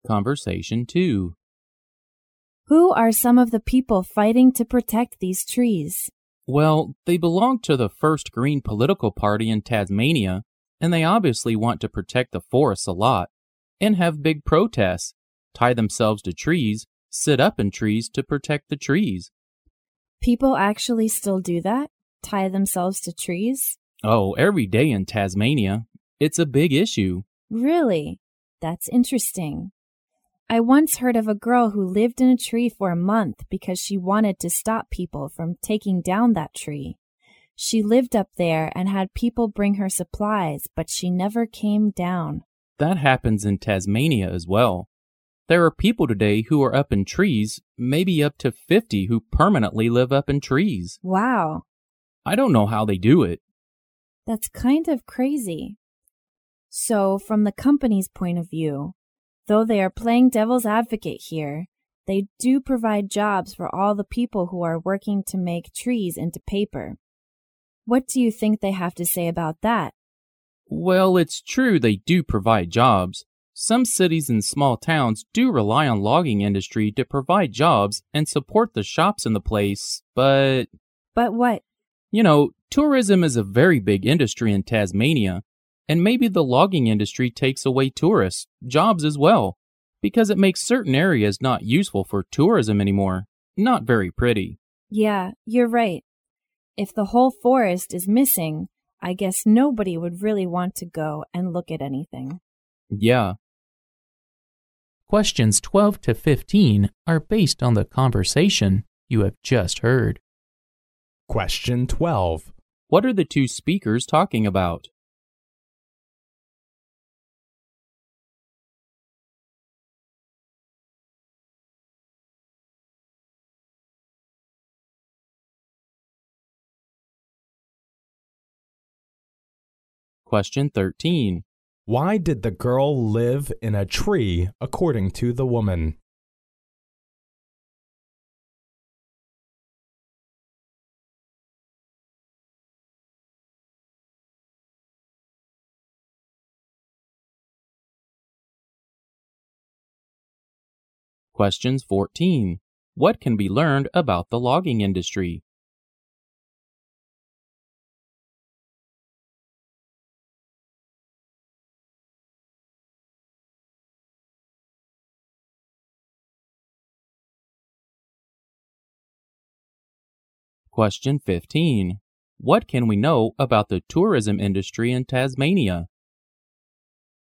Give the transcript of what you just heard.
Conversation 2. Who are some of the people fighting to protect these trees? Well, they belong to the First Green political party in Tasmania, and they obviously want to protect the forests a lot, and have big protests, tie themselves to trees, sit up in trees to protect the trees. People actually still do that? Tie themselves to trees? Oh, every day in Tasmania. It's a big issue. Really? That's interesting. I once heard of a girl who lived in a tree for a month because she wanted to stop people from taking down that tree. She lived up there and had people bring her supplies, but she never came down. That happens in Tasmania as well. There are people today who are up in trees, maybe up to 50 who permanently live up in trees. Wow. I don't know how they do it. That's kind of crazy. So, from the company's point of view, though they are playing devil's advocate here, they do provide jobs for all the people who are working to make trees into paper. What do you think they have to say about that? Well, it's true they do provide jobs. Some cities and small towns do rely on logging industry to provide jobs and support the shops in the place, but... But what? Tourism is a very big industry in Tasmania, and maybe the logging industry takes away tourists, jobs as well, because it makes certain areas not useful for tourism anymore. Not very pretty. Yeah, you're right. If the whole forest is missing, I guess nobody would really want to go and look at anything. Yeah. Questions 12 to 15 are based on the conversation you have just heard. Question 12. What are the two speakers talking about? Question 13. Why did the girl live in a tree according to the woman? Questions 14. What can be learned about the logging industry? Question 15. What can we know about the tourism industry in Tasmania?